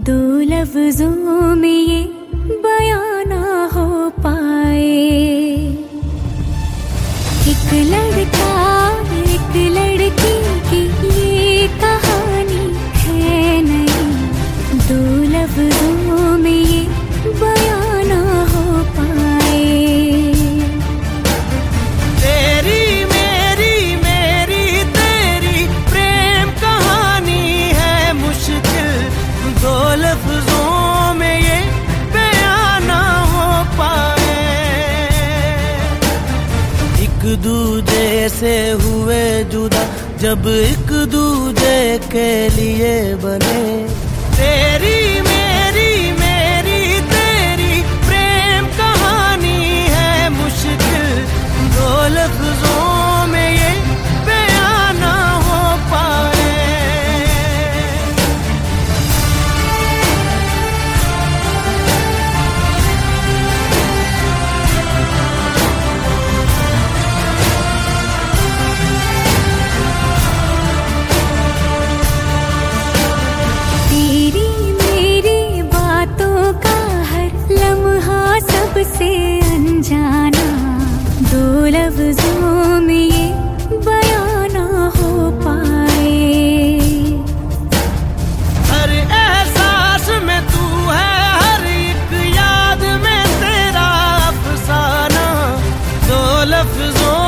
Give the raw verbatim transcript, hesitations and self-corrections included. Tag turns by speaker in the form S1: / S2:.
S1: दो लफ्जों में ये बयां ना हो पाए। एक लड़का एक लड़की की ये कहानी है नहीं, दो लफ्जों में ये बयां ना हो पाए।
S2: तेरी मेरी मेरी तेरी प्रेम कहानी है मुश्किल, दो लफ्जों में ये बयां ना हो पाए। एक दूजे से हुए जुदा जब एक दूजे के लिए बने, तेरी मेरी मेरी तेरी प्रेम कहानी है मुश्किल, दो लफ्जों में ये बयां ना हो पाए।
S1: तेरी मेरी बातों का हर लम्हा सबसे अनजाना, दो लफ्जों में ये बयां ना हो पाए।
S2: हर एहसास में तू है, हर एक याद में तेरा अफसाना, दो लफ्जों